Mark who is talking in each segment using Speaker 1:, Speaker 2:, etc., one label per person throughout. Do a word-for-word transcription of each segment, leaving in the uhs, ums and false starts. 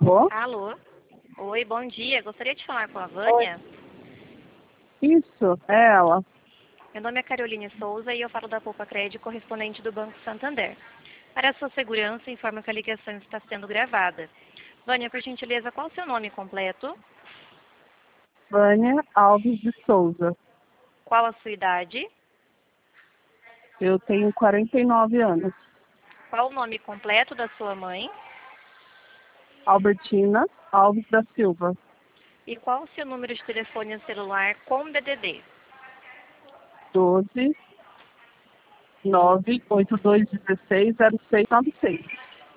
Speaker 1: Alô?
Speaker 2: Alô? Oi, bom dia. Gostaria de falar com a
Speaker 1: Oi.
Speaker 2: Vânia.
Speaker 1: Isso, é ela.
Speaker 2: Meu nome é Caroline Souza e eu falo da Poupa Crédito, correspondente do Banco Santander. Para a sua segurança, informo que a ligação está sendo gravada. Vânia, por gentileza, qual o seu nome completo?
Speaker 1: Vânia Alves de Souza.
Speaker 2: Qual a sua idade?
Speaker 1: Eu tenho quarenta e nove anos.
Speaker 2: Qual o nome completo da sua mãe?
Speaker 1: Albertina Alves da Silva.
Speaker 2: E qual o seu número de telefone celular com D D D?
Speaker 1: doze, nove oito dois um seis, zero seis nove seis.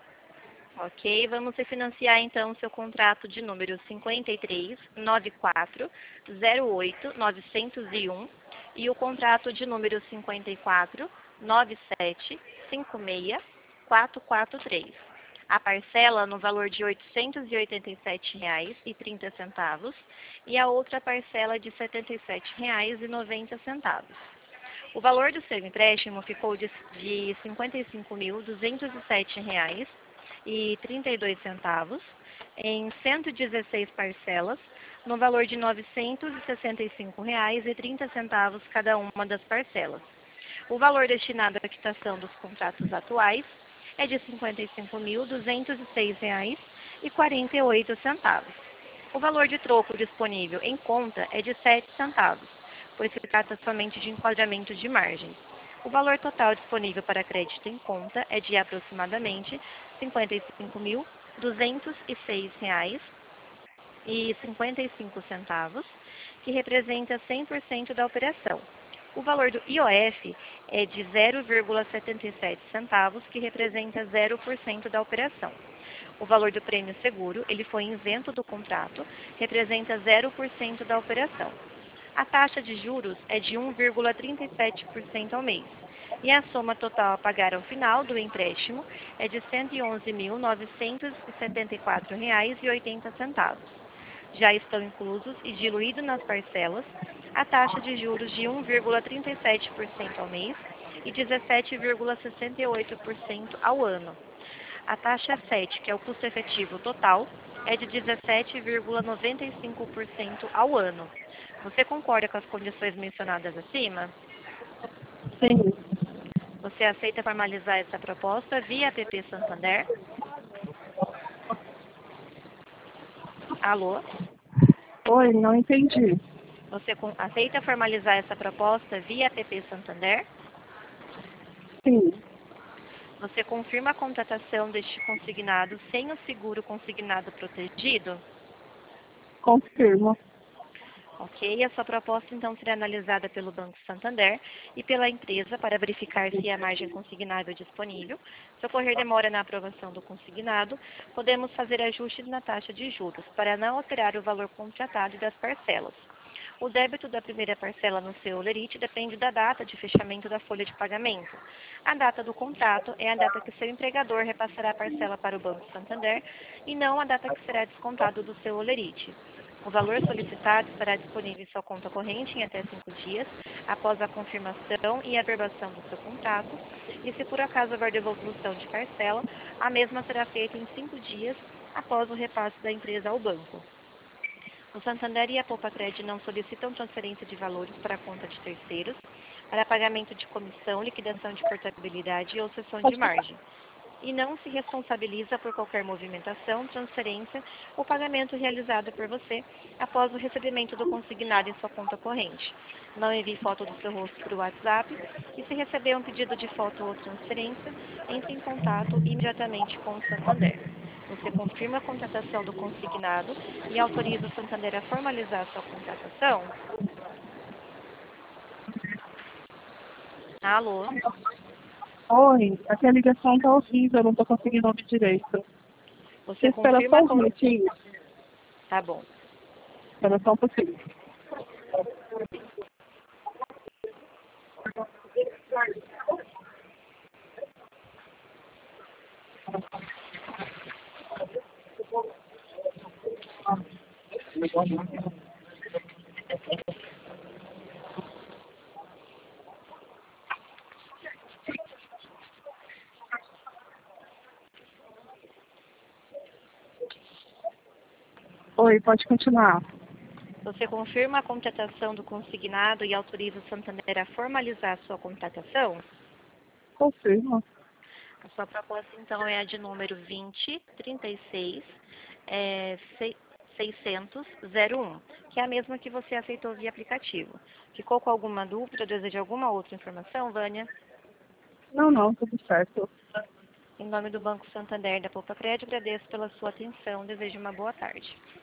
Speaker 2: Ok, vamos refinanciar então o seu contrato de número cinquenta e três, noventa e quatro, zero oito, novecentos e um e o contrato de número cinquenta e quatro, noventa e sete, cinquenta e seis, quatrocentos e quarenta e três. A parcela no valor de oitocentos e oitenta e sete reais e trinta centavos e a outra parcela de setenta e sete reais e noventa centavos. O valor do seu empréstimo ficou de, de cinquenta e cinco mil, duzentos e sete reais e trinta e dois centavos em cento e dezesseis parcelas, no valor de novecentos e sessenta e cinco reais e trinta centavos cada uma das parcelas. O valor destinado à quitação dos contratos atuais é de cinquenta e cinco mil, duzentos e seis reais e quarenta e oito centavos. O valor de troco disponível em conta é de sete centavos, pois se trata somente de enquadramento de margem. O valor total disponível para crédito em conta é de aproximadamente cinquenta e cinco mil, duzentos e seis reais e cinquenta e cinco centavos, que representa cem por cento da operação. O valor do I O F é de zero vírgula setenta e sete centavos, que representa zero por cento da operação. O valor do prêmio seguro, ele foi isento do contrato, representa zero por cento da operação. A taxa de juros é de um vírgula trinta e sete por cento ao mês. E a soma total a pagar ao final do empréstimo é de cento e onze mil, novecentos e setenta e quatro reais e oitenta centavos. Já estão inclusos e diluídos nas parcelas a taxa de juros de um vírgula trinta e sete por cento ao mês e dezessete vírgula sessenta e oito por cento ao ano. A taxa sete, que é o custo efetivo total, é de dezessete vírgula noventa e cinco por cento ao ano. Você concorda com as condições mencionadas acima?
Speaker 1: Sim.
Speaker 2: Você aceita formalizar essa proposta via app Santander? Alô?
Speaker 1: Oi, não entendi.
Speaker 2: Você aceita formalizar essa proposta via app Santander?
Speaker 1: Sim.
Speaker 2: Você confirma a contratação deste consignado sem o seguro consignado protegido?
Speaker 1: Confirmo.
Speaker 2: Ok, a sua proposta então será analisada pelo Banco Santander e pela empresa para verificar se há margem consignável disponível. Se ocorrer demora na aprovação do consignado, podemos fazer ajustes na taxa de juros para não alterar o valor contratado e das parcelas. O débito da primeira parcela no seu Olerite depende da data de fechamento da folha de pagamento. A data do contrato é a data que seu empregador repassará a parcela para o Banco Santander e não a data que será descontado do seu Olerite. O valor solicitado estará disponível em sua conta corrente em até cinco dias, após a confirmação e averbação do seu contrato, e se por acaso houver devolução de parcela, a mesma será feita em cinco dias após o repasse da empresa ao banco. O Santander e a Poupa Crédito não solicitam transferência de valores para a conta de terceiros, para pagamento de comissão, liquidação de portabilidade ou cessão de margem, e não se responsabiliza por qualquer movimentação, transferência ou pagamento realizado por você após o recebimento do consignado em sua conta corrente. Não envie foto do seu rosto por WhatsApp e, se receber um pedido de foto ou transferência, entre em contato imediatamente com o Santander. Você confirma a contratação do consignado e autoriza o Santander a formalizar a sua contratação? Alô?
Speaker 1: Oi, aqui a ligação tá horrível, eu não tô conseguindo ouvir direito. Você
Speaker 2: Você
Speaker 1: espera
Speaker 2: confirma
Speaker 1: só
Speaker 2: a
Speaker 1: um
Speaker 2: con...
Speaker 1: minutinho?
Speaker 2: Tá bom.
Speaker 1: Espera só um pouquinho. Oi, pode continuar.
Speaker 2: Você confirma a contratação do consignado e autoriza o Santander a formalizar a sua contratação?
Speaker 1: Confirma.
Speaker 2: A sua proposta, então, é a de número vinte, trinta e seis, é, seiscentos, zero um, que é a mesma que você aceitou via aplicativo. Ficou com alguma dúvida, deseja alguma outra informação, Vânia?
Speaker 1: Não, não, tudo certo.
Speaker 2: Em nome do Banco Santander da Poupa Crédito, agradeço pela sua atenção. Desejo uma boa tarde.